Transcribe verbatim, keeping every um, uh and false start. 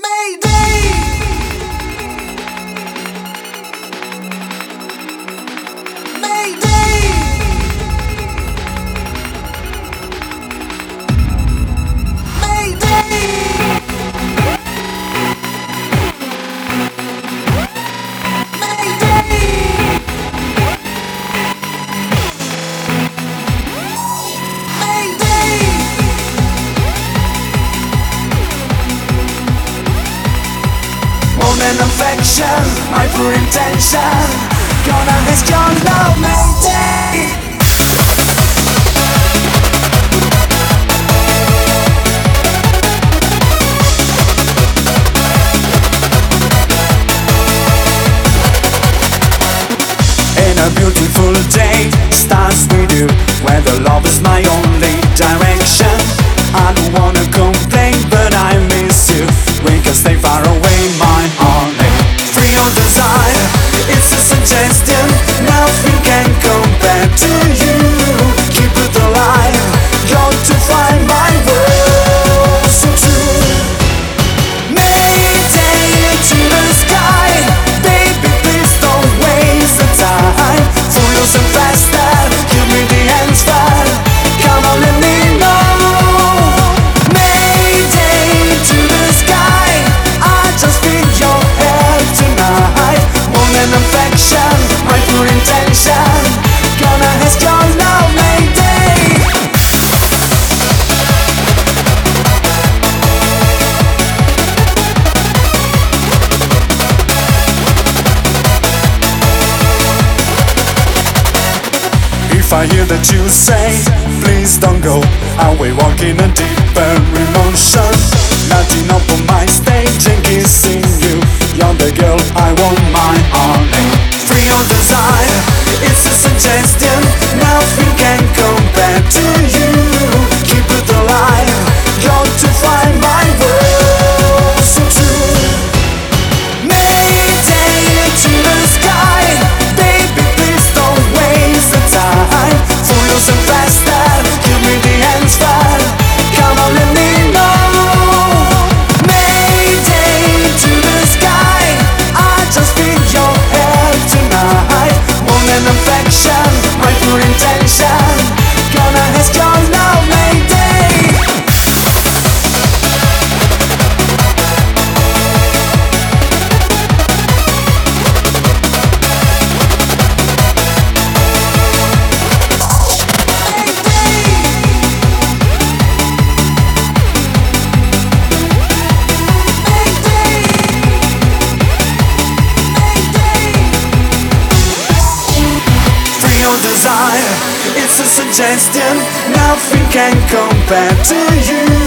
An affection, my pure intention. Gonna ask your love, Mayday. In a beautiful day, starts with you, where the love is my only direction. I don't wanna complain, but I miss you. We can stay far away, my honey. Free your desire, it's a suggestion. Nothing can compare to you. Keep it alive, got to find my world so true. Mayday to the sky, baby, please don't waste the time. For yourself faster, give me the answer. Come on, let me know. Affection, my pure intention. Gonna ask your love, Mayday. If I hear that you say, please don't go, I'll be walking a deeper emotion. Lighting up on my stage and kissing you. You're the girl I want, my honey. Free your desire, it's a suggestion. Nothing can compare to you. Keep it alive, got to find my world so true. Mayday to the sky, baby, please don't waste the time. For yourself faster, give me the answer. Come on, let me know. Affection, my pure intention. Gonna ask your love, Mayday. Desire, it's a suggestion. Nothing can compare to you.